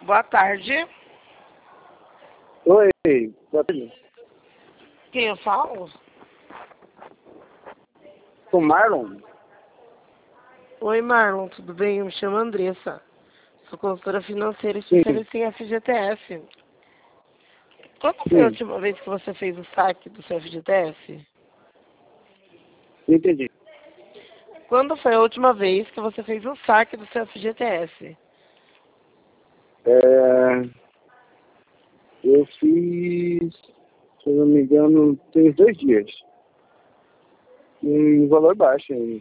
Boa tarde. Oi, boa tarde. Quem eu falo? Sou Marlon. Oi, Marlon, tudo bem? Eu me chamo Andressa. Sou consultora financeira Sim, especialista em FGTS. Quando foi a sim, última vez que você fez o saque do seu FGTS? entendi. Quando foi a última vez que você fez o saque do seu FGTS? É, eu fiz, se eu não me engano, tem uns 2 dias. Um valor baixo ainda.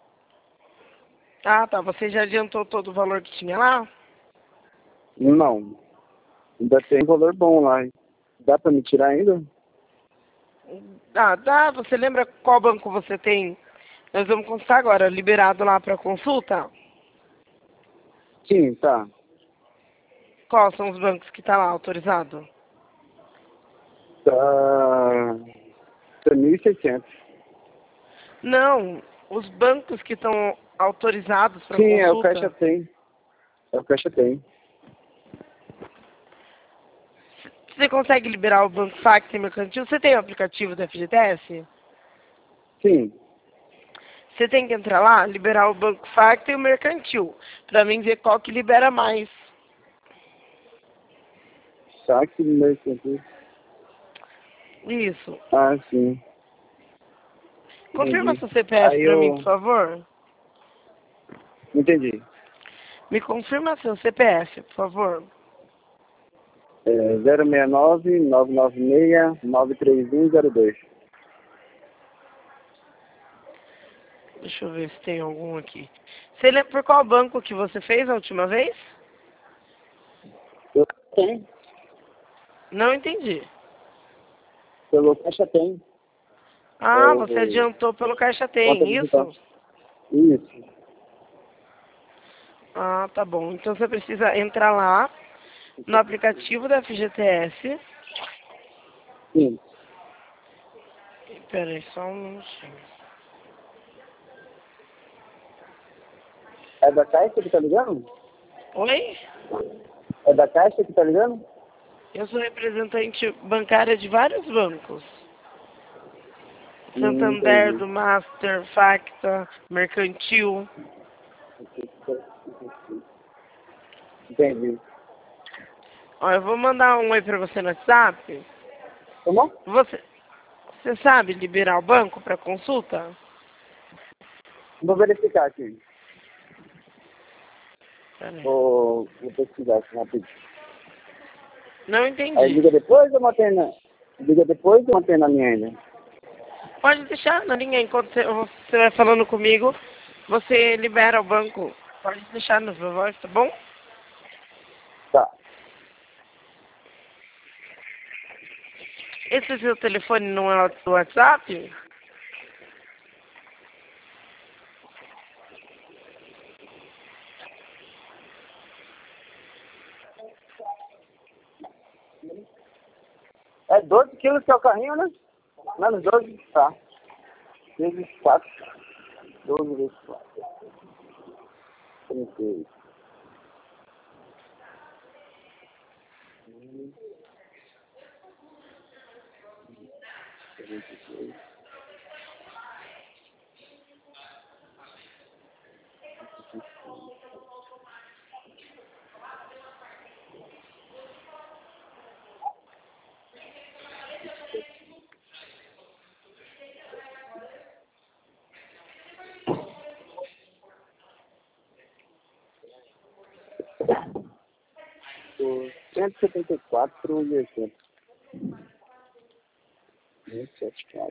Ah, tá. Você já adiantou todo o valor que tinha lá? Não, ainda tem um valor bom lá. Dá pra me tirar ainda? Ah, dá. Você lembra qual banco você tem? Nós vamos consultar agora. Liberado lá para consulta? Sim, tá. Quais são os bancos que tá lá autorizado? Tá 1.600. Não, os bancos que estão autorizados para Sim, é o Caixa consulta. Tem. É o Caixa Tem. Você consegue liberar o Banco Facto Mercantil? Você tem o aplicativo do FGTS? Sim, Você tem que entrar lá, liberar o Banco Facto e o Mercantil, para mim ver qual que libera mais. saque no meu sentido. Isso. Ah, sim, Confirma entendi. seu CPF Aí para mim, por eu favor. entendi. Me confirma seu CPF, por favor. 069-996-93102. Deixa eu ver se tem algum aqui. Você lembra por qual banco que você fez a última vez? Eu tenho. Não entendi. Pelo Caixa Tem. É Ah, você o adiantou pelo Caixa conta Tem, digital. isso? Isso. Ah, tá bom. Então você precisa entrar lá no aplicativo da FGTS. Sim. Pera aí, só um minutinho. É da Caixa que tá ligando? Oi? É da Caixa que tá ligando? Eu sou representante bancária de vários bancos. Santander, Entendi. do Master, Facta, Mercantil. Entendi. Ó, eu vou mandar um oi pra você no WhatsApp. Tá bom? Você sabe liberar o banco para consulta? Vou verificar aqui. Pera aí. Vou pesquisar aqui rapidinho. Não Aí entendi. liga depois ou mantém na... Liga depois ou mantém na minha ainda? Pode deixar na linha enquanto você vai falando comigo. Você libera o banco. Pode deixar no meu voz, tá bom? Tá. Esse seu telefone não é o WhatsApp? É 12 quilos que é o carrinho, né? Menos 12? Tá. Vezes 4. 12 vezes 4. 36. Por 174,80. 174.